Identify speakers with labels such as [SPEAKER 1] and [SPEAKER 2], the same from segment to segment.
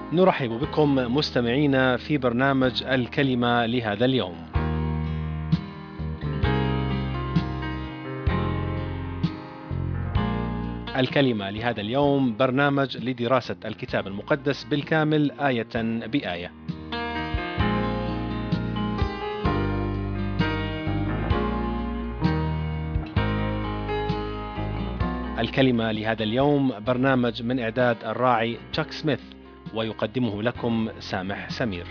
[SPEAKER 1] نرحب بكم مستمعينا في برنامج الكلمة لهذا اليوم. الكلمة لهذا اليوم برنامج لدراسة الكتاب المقدس بالكامل آية بآية. الكلمة لهذا اليوم برنامج من إعداد الراعي تشاك سميث، ويقدمه لكم سامح سمير.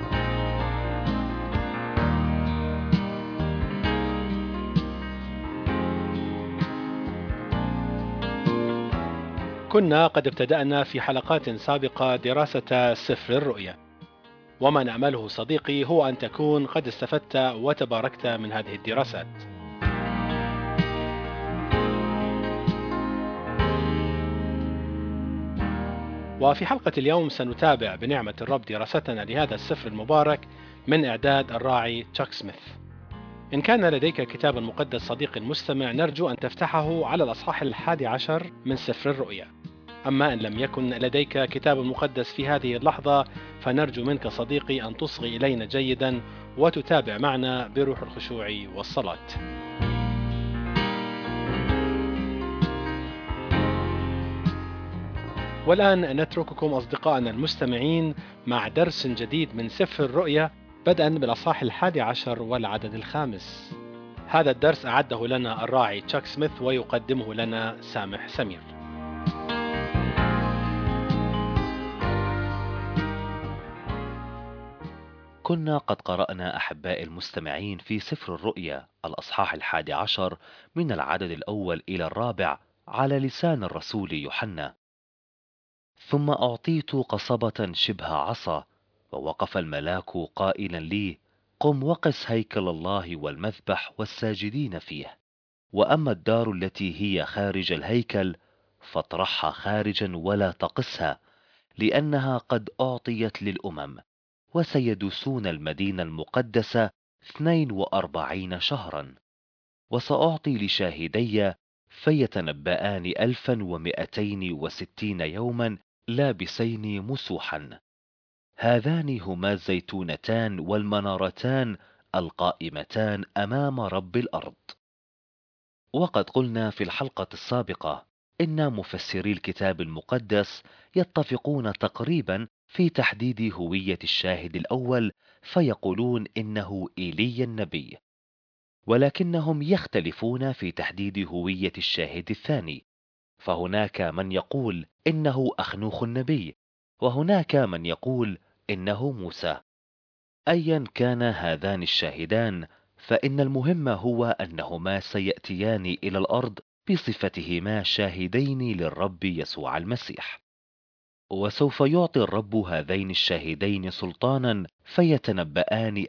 [SPEAKER 1] كنا قد ابتدأنا في حلقات سابقة دراسة سفر الرؤيا، وما نأمله صديقي هو أن تكون قد استفدت وتباركت من هذه الدراسات. وفي حلقة اليوم سنتابع بنعمة الرب دراستنا لهذا السفر المبارك من إعداد الراعي تشاك سميث. إن كان لديك كتاب مقدس صديقي المستمع، نرجو أن تفتحه على الأصحاح 11 من سفر الرؤيا. أما إن لم يكن لديك كتاب مقدس في هذه اللحظة، فنرجو منك صديقي أن تصغي إلينا جيدا وتتابع معنا بروح الخشوع والصلاة. والآن نترككم أصدقائنا المستمعين مع درس جديد من سفر الرؤيا، بدءا بالأصحاح 11 والعدد الخامس. هذا الدرس أعده لنا الراعي تشاك سميث، ويقدمه لنا سامح سمير.
[SPEAKER 2] كنا قد قرأنا أحباء المستمعين في سفر الرؤيا الأصحاح 11 من العدد الأول إلى الرابع على لسان الرسول يوحنا. ثم أعطيت قصبة شبه عصا، ووقف الملاك قائلا لي: قم وقس هيكل الله والمذبح والساجدين فيه، وأما الدار التي هي خارج الهيكل فاطرحها خارجا ولا تقسها، لأنها قد أعطيت للأمم، وسيدوسون المدينة المقدسة 42 شهرا. وسأعطي لشاهدي فيتنبآن 1260 يوما لابسين مسوحا. هذان هما الزيتونتان والمنارتان القائمتان أمام رب الأرض. وقد قلنا في الحلقة السابقة إن مفسري الكتاب المقدس يتفقون تقريبا في تحديد هوية الشاهد الأول، فيقولون إنه إيليا النبي، ولكنهم يختلفون في تحديد هوية الشاهد الثاني، فهناك من يقول إنه أخنوخ النبي، وهناك من يقول إنه موسى. أيا كان هذان الشاهدان، فإن المهم هو أنهما سيأتيان إلى الأرض بصفتهما شاهدين للرب يسوع المسيح، وسوف يعطي الرب هذين الشاهدين سلطانا فيتنبآن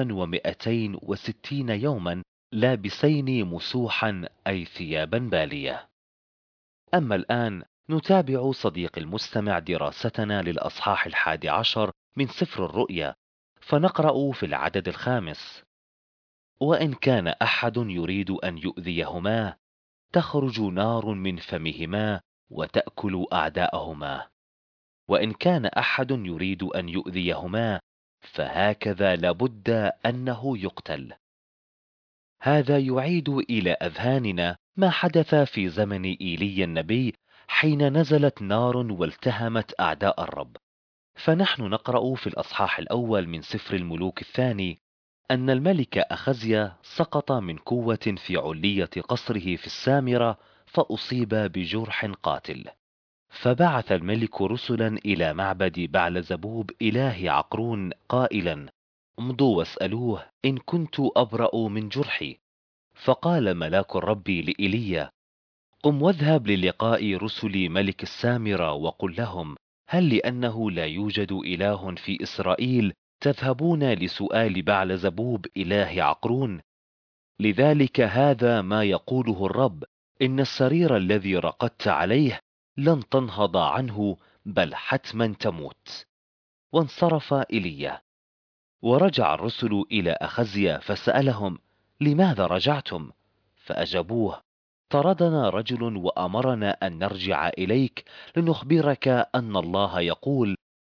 [SPEAKER 2] 1260 يوما لابسين مسوحا أي ثيابا بالية. أما الآن نتابع صديق المستمع دراستنا للأصحاح 11 من سفر الرؤيا، فنقرأ في العدد الخامس: وإن كان أحد يريد أن يؤذيهما تخرج نار من فمهما وتأكل أعداءهما، وإن كان أحد يريد أن يؤذيهما فهكذا لابد أنه يقتل. هذا يعيد إلى أذهاننا ما حدث في زمن إيليا النبي، حين نزلت نار والتهمت أعداء الرب. فنحن نقرأ في الأصحاح الأول من سفر الملوك الثاني أن الملك أخزيا سقط من قوة في علية قصره في السامرة، فأصيب بجرح قاتل. فبعث الملك رسلا إلى معبد بعلزبوب إله عقرون قائلا: امضوا واسألوه إن كنت أبرأ من جرحي. فقال ملاك الرب لإيليا: قم واذهب للقاء رسل ملك السامرة وقل لهم: هل لأنه لا يوجد إله في إسرائيل تذهبون لسؤال بعلزبوب إله عقرون؟ لذلك هذا ما يقوله الرب: إن السرير الذي رقدت عليه لن تنهض عنه، بل حتما تموت. وانصرف إيليا. ورجع الرسل إلى أخزيا فسألهم: لماذا رجعتم؟ فأجابوه: طردنا رجل وأمرنا أن نرجع إليك لنخبرك أن الله يقول: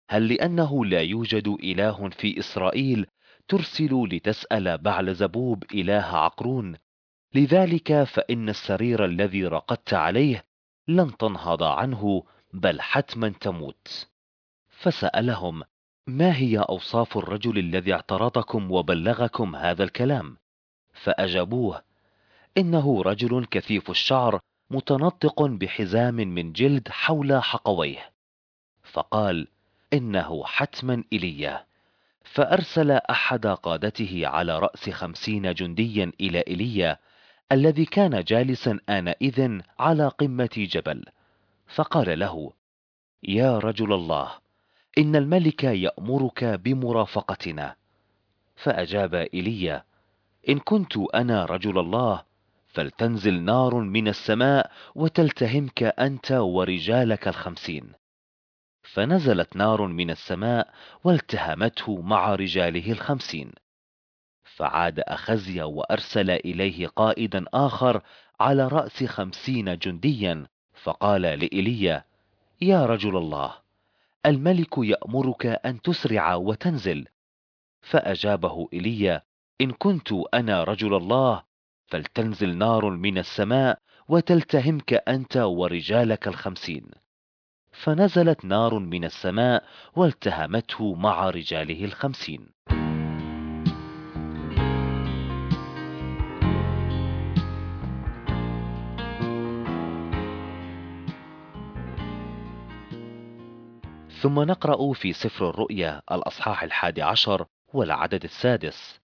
[SPEAKER 2] هل لأنه لا يوجد إله في إسرائيل ترسل لتسأل بعلزبوب إله عقرون؟ لذلك فإن السرير الذي رقدت عليه لن تنهض عنه، بل حتما تموت. فسألهم: ما هي أوصاف الرجل الذي اعترضكم وبلغكم هذا الكلام؟ فأجابوه: إنه رجل كثيف الشعر متنطق بحزام من جلد حول حقويه. فقال: إنه حتما إيليا. فأرسل أحد قادته على رأس 50 جنديا إلى إيليا الذي كان جالسا آنئذ على قمة جبل، فقال له: يا رجل الله، إن الملك يأمرك بمرافقتنا. فأجاب إيليا: إن كنت أنا رجل الله فلتنزل نار من السماء وتلتهمك أنت ورجالك 50. فنزلت نار من السماء والتهمته مع رجاله 50. فعاد أخزيا وأرسل إليه قائدا آخر على رأس 50 جنديا، فقال لإيليا: يا رجل الله، الملك يأمرك أن تسرع وتنزل. فأجابه إيليا: إن كنت أنا رجل الله فلتنزل نار من السماء وتلتهمك أنت ورجالك 50. فنزلت نار من السماء والتهمته مع رجاله 50. ثم نقرأ في سفر الرؤيا الأصحاح 11 والعدد 6: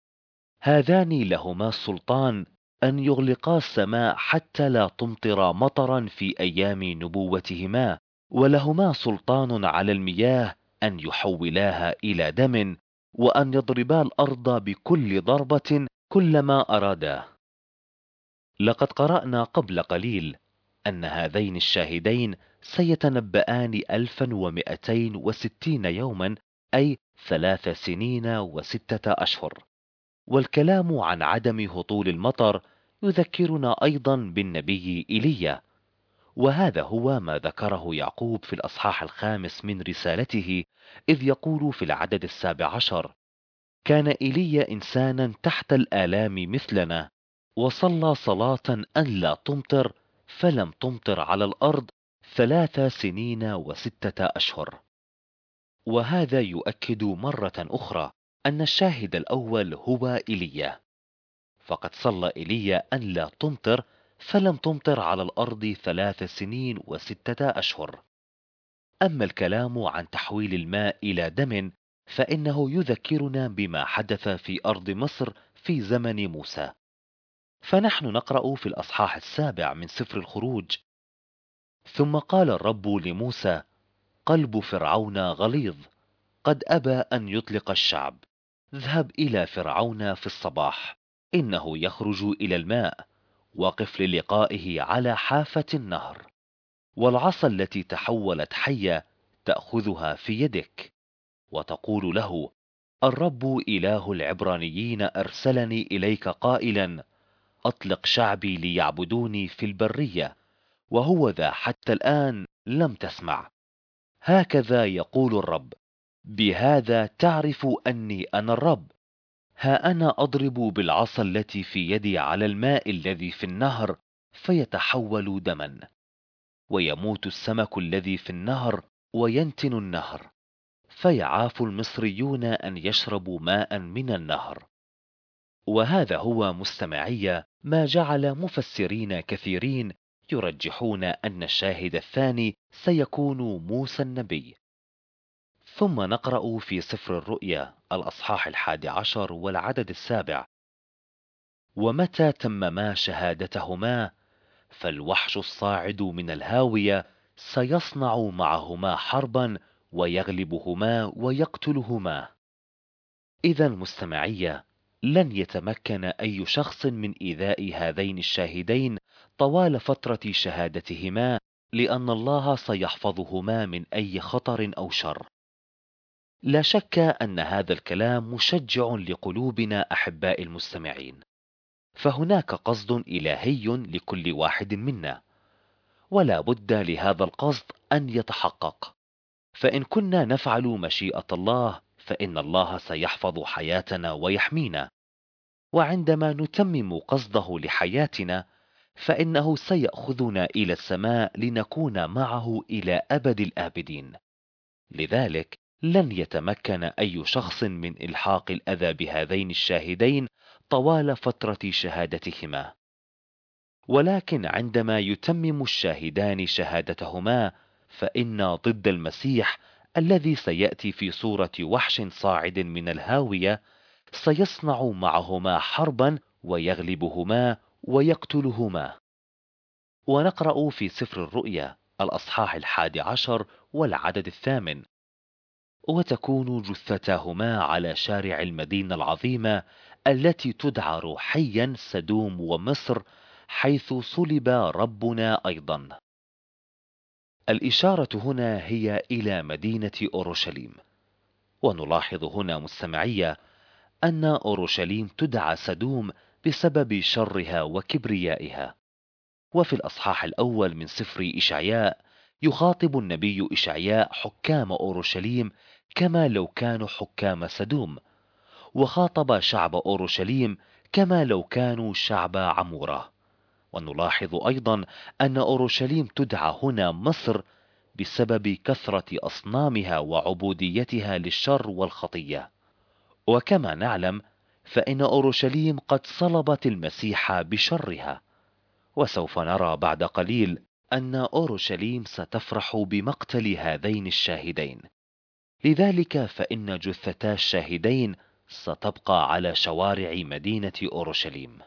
[SPEAKER 2] هذان لهما السلطان أن يغلقا السماء حتى لا تمطر مطرا في أيام نبوتهما، ولهما سلطان على المياه أن يحولاها إلى دم، وأن يضربا الأرض بكل ضربة كلما أرادا. لقد قرأنا قبل قليل أن هذين الشاهدين سيتنبآن 1260 يوما، أي 3 سنين و6 أشهر. والكلام عن عدم هطول المطر يذكرنا أيضا بالنبي إيليا، وهذا هو ما ذكره يعقوب في الأصحاح 5 من رسالته، إذ يقول في العدد 17: كان إيليا إنسانا تحت الآلام مثلنا، وصلى صلاة أن لا تمطر، فلم تمطر على الأرض 3 سنين و6 أشهر. وهذا يؤكد مرة أخرى أن الشاهد الأول هو إيليا، فقد صلى إيليا أن لا تمطر، فلم تمطر على الأرض 3 سنين و6 أشهر. أما الكلام عن تحويل الماء إلى دم فإنه يذكرنا بما حدث في أرض مصر في زمن موسى. فنحن نقرأ في الأصحاح 7 من سفر الخروج: ثم قال الرب لموسى: قلب فرعون غليظ، قد أبى أن يطلق الشعب. اذهب إلى فرعون في الصباح، إنه يخرج إلى الماء، وقف للقائه على حافة النهر، والعصا التي تحولت حية تأخذها في يدك، وتقول له: الرب إله العبرانيين أرسلني إليك قائلا: أطلق شعبي ليعبدوني في البرية، وهو ذا حتى الآن لم تسمع. هكذا يقول الرب: بهذا تعرف أني أنا الرب. ها أنا أضرب بالعصا التي في يدي على الماء الذي في النهر فيتحول دما، ويموت السمك الذي في النهر وينتن النهر، فيعاف المصريون أن يشربوا ماء من النهر. وهذا هو مستمعي ما جعل مفسرين كثيرين يرجحون أن الشاهد الثاني سيكون موسى النبي. ثم نقرأ في سفر الرؤيا الأصحاح 11 والعدد 7: ومتى تمما شهادتهما فالوحش الصاعد من الهاوية سيصنع معهما حربا ويغلبهما ويقتلهما. إذا مستمعي، لن يتمكن أي شخص من إيذاء هذين الشاهدين طوال فترة شهادتهما، لأن الله سيحفظهما من أي خطر أو شر. لا شك أن هذا الكلام مشجع لقلوبنا أحباء المستمعين، فهناك قصد إلهي لكل واحد منا، ولا بد لهذا القصد أن يتحقق. فإن كنا نفعل مشيئة الله فإن الله سيحفظ حياتنا ويحمينا، وعندما نتمم قصده لحياتنا فإنه سيأخذنا إلى السماء لنكون معه إلى أبد الآبدين. لذلك لن يتمكن أي شخص من إلحاق الأذى بهذين الشاهدين طوال فترة شهادتهما. ولكن عندما يتمم الشاهدان شهادتهما فإن ضد المسيح الذي سيأتي في صورة وحش صاعد من الهاوية سيصنع معهما حربا ويغلبهما ويقتلهما. ونقرأ في سفر الرؤيا الأصحاح 11 والعدد 8: وتكون جثتاهما على شارع المدينة العظيمة التي تدعى روحيا سدوم ومصر، حيث صلب ربنا أيضا. الإشارة هنا هي إلى مدينة أورشليم. ونلاحظ هنا مستمعية أن أورشليم تدعى سدوم بسبب شرها وكبريائها. وفي الأصحاح الأول من سفر إشعياء يخاطب النبي إشعياء حكام أورشليم كما لو كانوا حكام سدوم، وخاطب شعب أورشليم كما لو كانوا شعب عمورة. ونلاحظ أيضا أن أورشليم تدعى هنا مصر بسبب كثرة أصنامها وعبوديتها للشر والخطية. وكما نعلم فإن أورشليم قد صلبت المسيح بشرها، وسوف نرى بعد قليل أن أورشليم ستفرح بمقتل هذين الشاهدين. لذلك فإن جثتا الشاهدين ستبقى على شوارع مدينة أورشليم.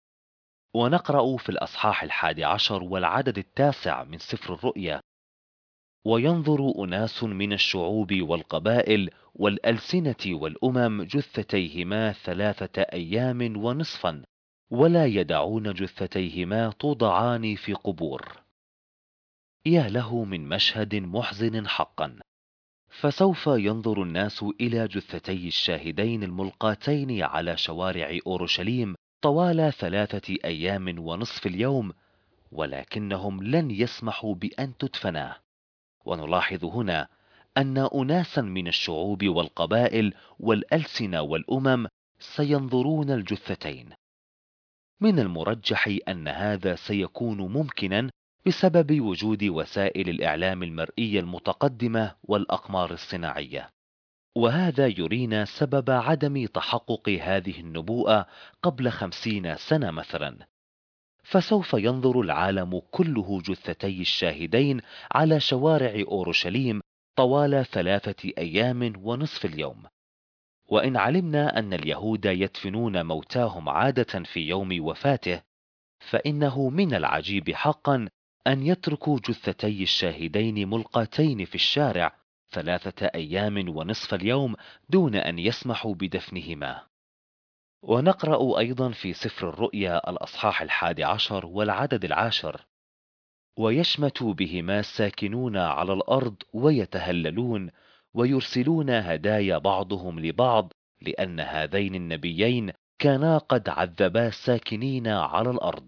[SPEAKER 2] ونقرأ في الأصحاح 11 والعدد 9 من سفر الرؤيا: وينظر أناس من الشعوب والقبائل والألسنة والأمم جثتيهما 3 أيام ونصفا، ولا يدعون جثتيهما توضعان في قبور. يا له من مشهد محزن حقا. فسوف ينظر الناس إلى جثتي الشاهدين الملقاتين على شوارع أورشليم طوال 3 أيام ونصف اليوم، ولكنهم لن يسمحوا بأن تدفنا. ونلاحظ هنا أن أناسا من الشعوب والقبائل والألسنة والأمم سينظرون الجثتين. من المرجح أن هذا سيكون ممكنا بسبب وجود وسائل الإعلام المرئية المتقدمة والأقمار الصناعية، وهذا يرينا سبب عدم تحقق هذه النبوءة قبل 50 سنة مثلا. فسوف ينظر العالم كله جثتي الشاهدين على شوارع أورشليم طوال 3 أيام ونصف اليوم. وإن علمنا أن اليهود يدفنون موتاهم عادة في يوم وفاته، فإنه من العجيب حقا أن يتركوا جثتي الشاهدين ملقاتين في الشارع 3 أيام ونصف اليوم دون أن يسمحوا بدفنهما. ونقرأ أيضا في سفر الرؤيا الأصحاح 11 والعدد 10: ويشمت بهما الساكنون على الأرض ويتهللون ويرسلون هدايا بعضهم لبعض، لأن هذين النبيين كانا قد عذبا الساكنين على الأرض.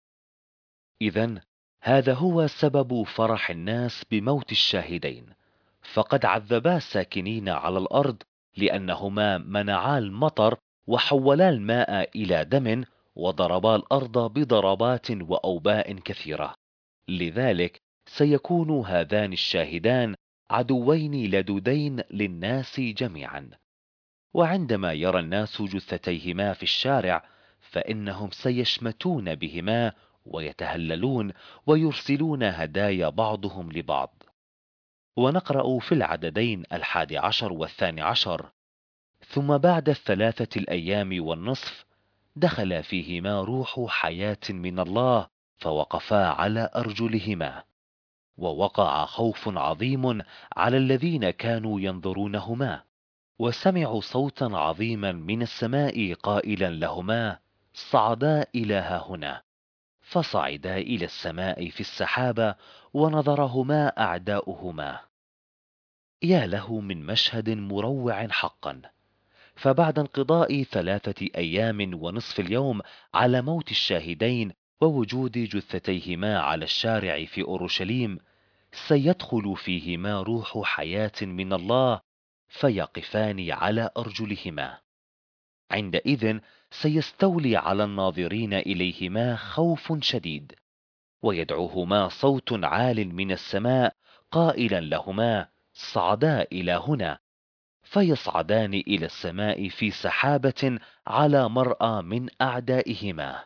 [SPEAKER 2] إذن هذا هو سبب فرح الناس بموت الشاهدين، فقد عذبا الساكنين على الأرض لأنهما منعا المطر وحولا الماء إلى دم وضربا الأرض بضربات وأوباء كثيرة. لذلك سيكون هذان الشاهدان عدوين لدودين للناس جميعا. وعندما يرى الناس جثتيهما في الشارع فإنهم سيشمتون بهما ويتهللون ويرسلون هدايا بعضهم لبعض. ونقرأ في العددين 11 و12: ثم بعد 3 الأيام والنصف دخل فيهما روح حياة من الله فوقفا على أرجلهما، ووقع خوف عظيم على الذين كانوا ينظرونهما، وسمعوا صوتا عظيما من السماء قائلا لهما: صعدا إلى هاهنا. فصعدا إلى السماء في السحابة ونظرهما أعداؤهما. يا له من مشهد مروع حقا. فبعد انقضاء 3 أيام ونصف اليوم على موت الشاهدين ووجود جثتيهما على الشارع في أورشليم، سيدخل فيهما روح حياة من الله، فيقفان على أرجلهما. عندئذ سيستولي على الناظرين إليهما خوف شديد، ويدعوهما صوت عال من السماء قائلا لهما: صعدا إلى هنا. فيصعدان إلى السماء في سحابة على مرأى من أعدائهما.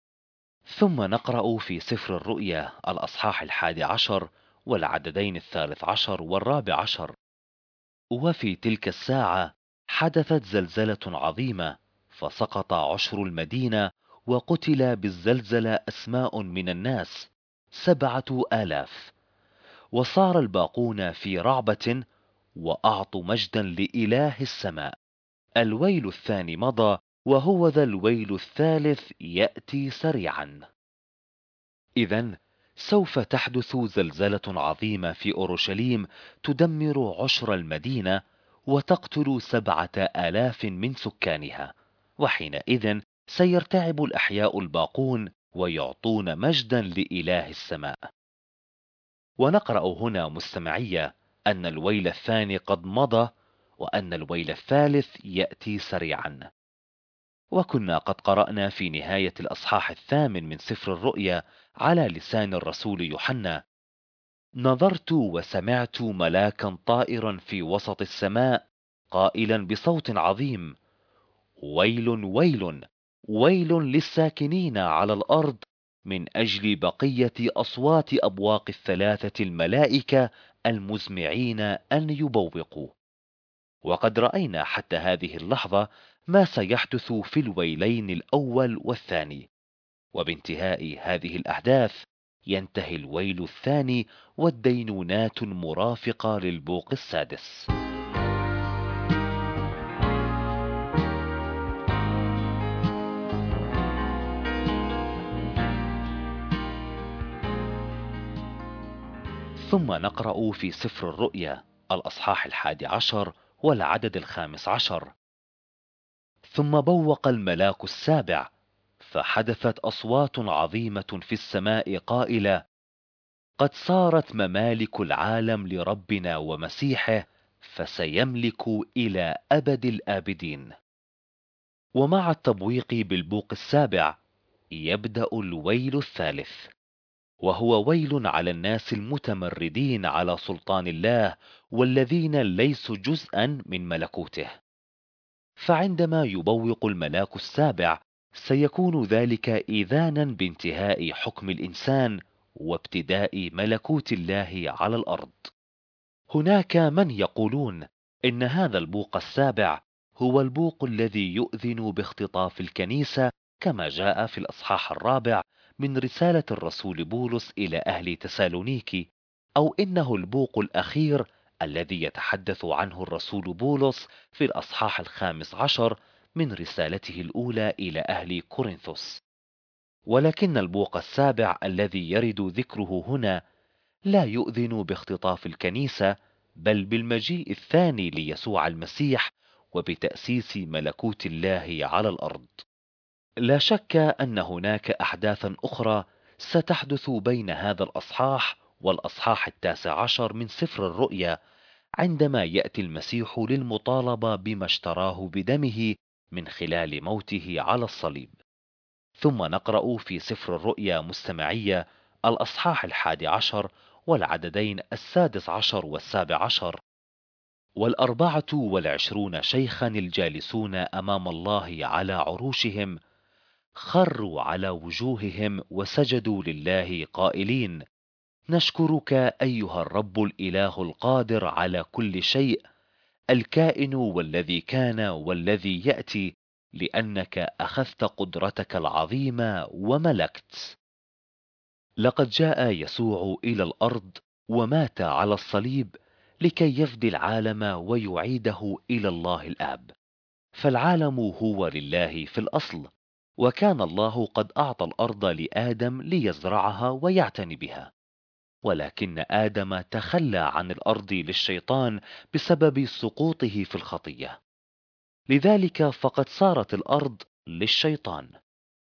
[SPEAKER 2] ثم نقرأ في سفر الرؤيا الأصحاح 11 والعددين 13 و14: وفي تلك الساعة حدثت زلزلة عظيمة، فسقط عشر المدينة، وقتل بالزلزلة أسماء من الناس 7,000. وصار الباقون في رعبة، وأعطوا مجدا لإله السماء. الويل الثاني مضى، وهو ذا الويل الثالث يأتي سريعا. إذن سوف تحدث زلزلة عظيمة في أورشليم تدمر عشر المدينة، وتقتل 7,000 من سكانها، وحينئذ سيرتعب الأحياء الباقون ويعطون مجدا لإله السماء. ونقرأ هنا مستمعية أن الويل الثاني قد مضى، وأن الويل الثالث يأتي سريعا. وكنا قد قرأنا في نهاية الأصحاح 8 من سفر الرؤيا على لسان الرسول يوحنا: نظرت وسمعت ملاكا طائرا في وسط السماء قائلا بصوت عظيم: ويل ويل ويل للساكنين على الأرض من أجل بقية أصوات أبواق الثلاثة الملائكة المزمعين أن يبوقوا. وقد رأينا حتى هذه اللحظة ما سيحدث في الويلين الأول والثاني، وبانتهاء هذه الأحداث ينتهي الويل الثاني والدينونات مرافقة للبوق السادس. ثم نقرأ في سفر الرؤيا الأصحاح 11 والعدد 15: ثم بوق الملاك السابع، فحدثت أصوات عظيمة في السماء قائلة: قد صارت ممالك العالم لربنا ومسيحه، فسيملك إلى أبد الآبدين. ومع التبويق بالبوق السابع يبدأ الويل الثالث، وهو ويل على الناس المتمردين على سلطان الله، والذين ليسوا جزءا من ملكوته. فعندما يبوق الملاك السابع سيكون ذلك إذانا بانتهاء حكم الإنسان وابتداء ملكوت الله على الأرض. هناك من يقولون إن هذا البوق السابع هو البوق الذي يؤذن باختطاف الكنيسة، كما جاء في الأصحاح 4 من رسالة الرسول بولس إلى أهل تسالونيكي، أو إنه البوق الأخير الذي يتحدث عنه الرسول بولس في الأصحاح 15 من رسالته الأولى إلى أهل كورنثوس. ولكن البوق السابع الذي يرد ذكره هنا لا يؤذن باختطاف الكنيسة، بل بالمجيء الثاني ليسوع المسيح وبتأسيس ملكوت الله على الأرض. لا شك أن هناك أحداثا أخرى ستحدث بين هذا الأصحاح والأصحاح 19 من سفر الرؤيا، عندما يأتي المسيح للمطالبة بما اشتراه بدمه من خلال موته على الصليب. ثم نقرأ في سفر الرؤيا مستمعية الأصحاح 11 والعددين 16 و17: وال24 شيخا الجالسون أمام الله على عروشهم خروا على وجوههم وسجدوا لله قائلين: نشكرك أيها الرب الإله القادر على كل شيء، الكائن والذي كان والذي يأتي، لأنك أخذت قدرتك العظيمة وملكت. لقد جاء يسوع إلى الأرض ومات على الصليب لكي يفدي العالم ويعيده إلى الله الآب. فالعالم هو لله في الأصل، وكان الله قد أعطى الأرض لآدم ليزرعها ويعتني بها، ولكن آدم تخلى عن الأرض للشيطان بسبب سقوطه في الخطية، لذلك فقد صارت الأرض للشيطان.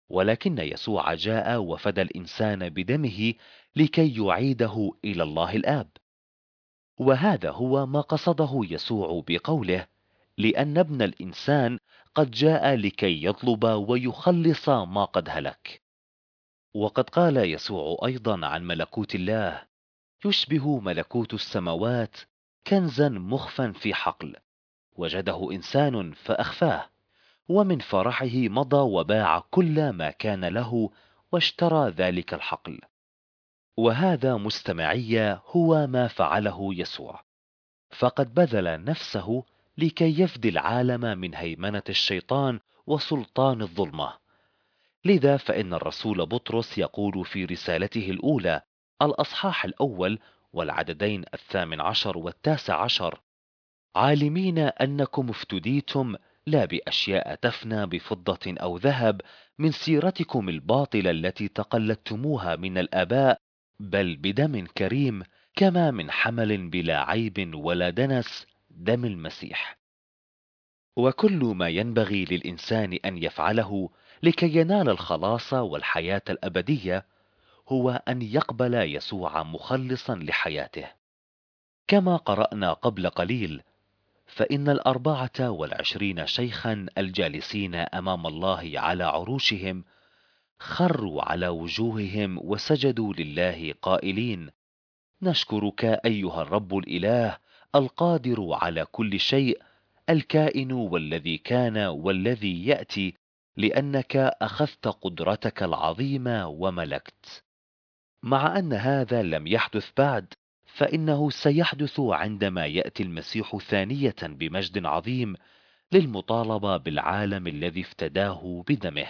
[SPEAKER 2] ولكن يسوع جاء وفدى الإنسان بدمه لكي يعيده إلى الله الآب. وهذا هو ما قصده يسوع بقوله: لأن ابن الإنسان قد جاء لكي يطلب ويخلص ما قد هلك. وقد قال يسوع أيضا عن ملكوت الله: يشبه ملكوت السماوات كنزا مخفا في حقل، وجده إنسان فأخفاه، ومن فرحه مضى وباع كل ما كان له واشترى ذلك الحقل. وهذا مستمعي هو ما فعله يسوع، فقد بذل نفسه لكي يفدي العالم من هيمنة الشيطان وسلطان الظلمة. لذا فإن الرسول بطرس يقول في رسالته الأولى الأصحاح الأول والعددين 18 و19: عالمين أنكم افتديتم لا بأشياء تفنى بفضة أو ذهب من سيرتكم الباطلة التي تقلدتموها من الآباء، بل بدم كريم كما من حمل بلا عيب ولا دنس، دم المسيح. وكل ما ينبغي للإنسان أن يفعله لكي ينال الخلاص والحياة الأبدية هو أن يقبل يسوع مخلصا لحياته. كما قرأنا قبل قليل: فإن 24 شيخا الجالسين أمام الله على عروشهم خروا على وجوههم وسجدوا لله قائلين: نشكرك أيها الرب الإله القادر على كل شيء، الكائن والذي كان والذي يأتي، لأنك أخذت قدرتك العظيمة وملكت. مع أن هذا لم يحدث بعد، فإنه سيحدث عندما يأتي المسيح ثانية بمجد عظيم للمطالبة بالعالم الذي افتداه بدمه.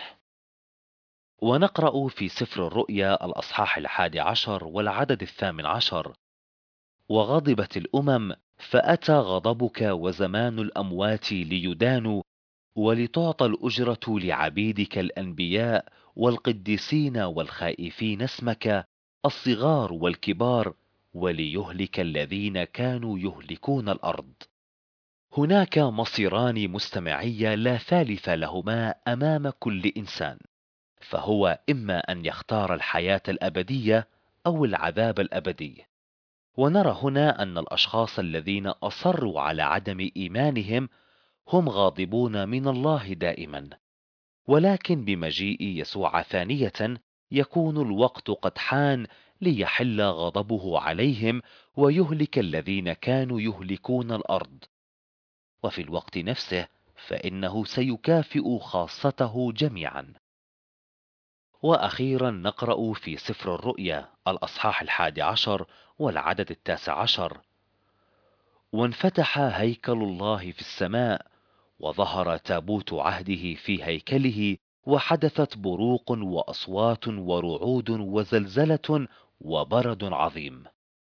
[SPEAKER 2] ونقرأ في سفر الرؤيا الأصحاح 11 والعدد 18: وغضبت الأمم فأتى غضبك وزمان الأموات ليدانوا، ولتعطى الأجرة لعبيدك الأنبياء والقديسين والخائفين اسمك، الصغار والكبار، وليهلك الذين كانوا يهلكون الأرض. هناك مصيران مستمعي لا ثالث لهما أمام كل إنسان، فهو إما أن يختار الحياة الأبدية أو العذاب الأبدي. ونرى هنا أن الأشخاص الذين أصروا على عدم إيمانهم هم غاضبون من الله دائما، ولكن بمجيء يسوع ثانية يكون الوقت قد حان ليحل غضبه عليهم ويهلك الذين كانوا يهلكون الأرض. وفي الوقت نفسه فإنه سيكافئ خاصته جميعا. وأخيرا نقرأ في سفر الرؤيا الأصحاح 11 والعدد 19: وانفتح هيكل الله في السماء، وظهر تابوت عهده في هيكله، وحدثت بروق وأصوات ورعود وزلزلة وبرد عظيم.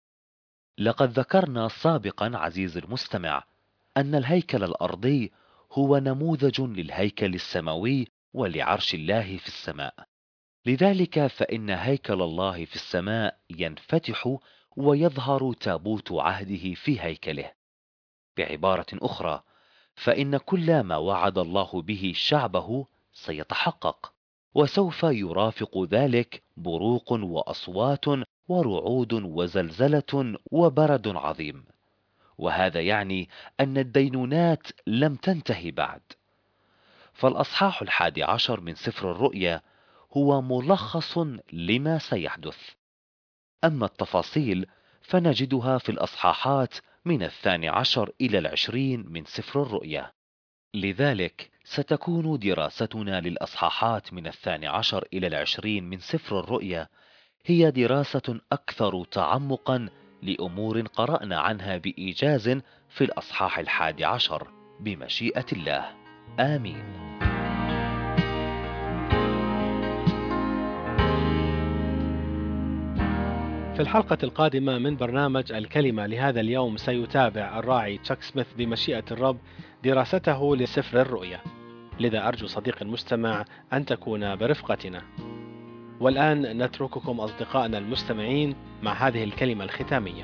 [SPEAKER 2] لقد ذكرنا سابقا عزيزي المستمع أن الهيكل الأرضي هو نموذج للهيكل السماوي ولعرش الله في السماء. لذلك فإن هيكل الله في السماء ينفتح ويظهر تابوت عهده في هيكله. بعبارة أخرى، فإن كل ما وعد الله به شعبه سيتحقق، وسوف يرافق ذلك بروق وأصوات ورعود وزلزلة وبرد عظيم. وهذا يعني أن الدينونات لم تنتهي بعد. فالأصحاح 11 من سفر الرؤيا هو ملخص لما سيحدث. أما التفاصيل فنجدها في الأصحاحات من 12 إلى 20 من سفر الرؤيا. لذلك ستكون دراستنا للأصحاحات من 12 إلى 20 من سفر الرؤيا هي دراسة أكثر تعمقا لأمور قرأنا عنها بإيجاز في الأصحاح 11 بمشيئة الله. آمين.
[SPEAKER 1] في الحلقة القادمة من برنامج الكلمة لهذا اليوم سيتابع الراعي تشاك سميث بمشيئة الرب دراسته لسفر الرؤيا، لذا أرجو صديقي المستمع أن تكون برفقتنا. والآن نترككم أصدقائنا المستمعين مع هذه الكلمة الختامية.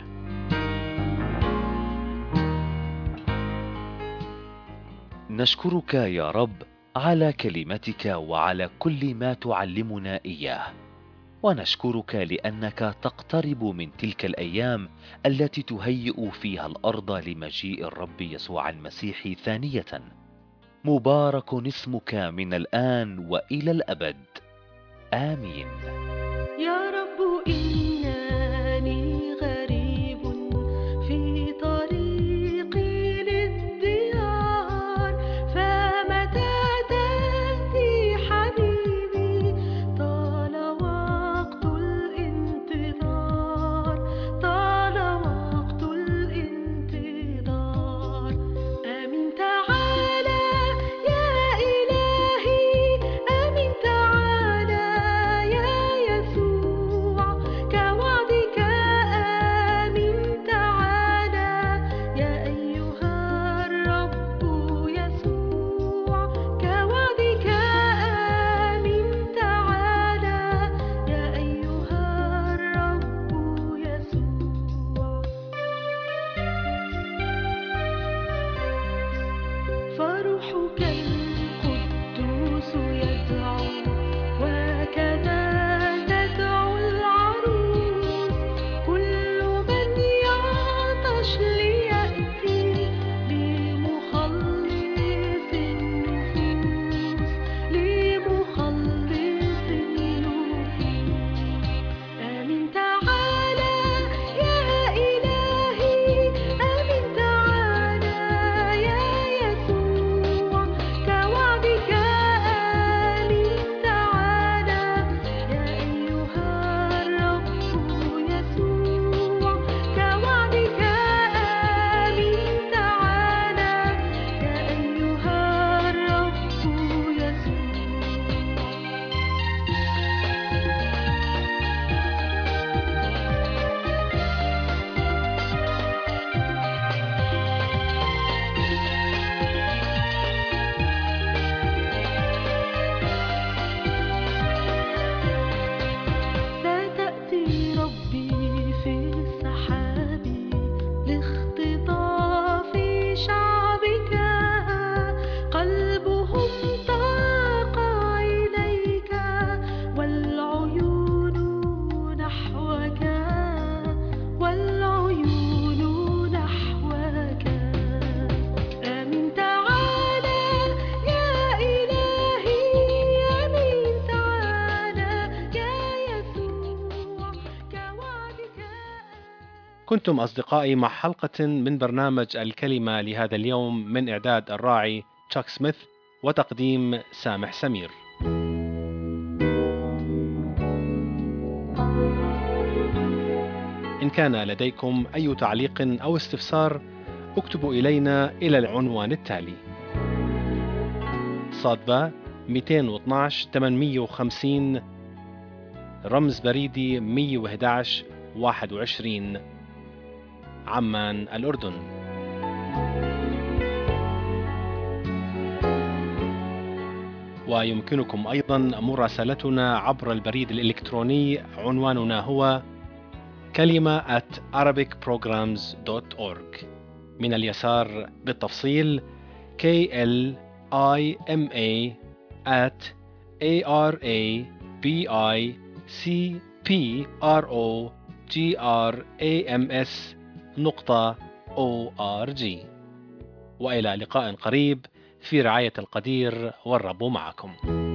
[SPEAKER 2] نشكرك يا رب على كلمتك وعلى كل ما تعلمنا إياه. ونشكرك لأنك تقترب من تلك الأيام التي تهيئ فيها الأرض لمجيء الرب يسوع المسيح ثانية. مبارك اسمك من الآن وإلى الأبد. آمين.
[SPEAKER 3] يا رب إنني غريب في طريقي للديار، فمتى تأتي حبيبي؟ طال وقت الانتظار، طال وقت الانتظار. آمين تعالى يا إلهي، آمين تعالى يا يسوع، كوعدك. آمين تعالى يا أيها الرب يسوع، كوعدك. آمين تعالى يا أيها الرب يسوع. فروحك القدوس يدعو، وكذا تدعو العروس. كل من يعطش ليأتي لمخلص النفوس، لمخلص النفوس. آمين تعالى يا إلهي، آمين تعالى يا يسوع، كوعدك. آمين تعالى يا أيها الرب يسوع، كوعدك. آمين تعالى يا أيها الرب ستأتي ربي في السحاب لاختطاف شعبك، قلبهم طاق إليك، والعيون نحوك، والعيون نحوك. آمين تعالى يا إلهي، آمين تعالى يا يسوع، كوعدك.
[SPEAKER 1] كنتم أصدقائي مع حلقة من برنامج الكلمة لهذا اليوم، من إعداد الراعي تشاك سميث وتقديم سامح سمير. إن كان لديكم أي تعليق أو استفسار، اكتبوا إلينا إلى العنوان التالي: صادبة 212 850، رمز بريدي 111 21، عمان الأردن. ويمكنكم أيضا مراسلتنا عبر البريد الإلكتروني، عنواننا هو kalima@arabicprograms.org. من اليسار بالتفصيل KLIMA@ARABICPROGRAMS.org. وإلى لقاء قريب في رعاية القدير، والرب معكم.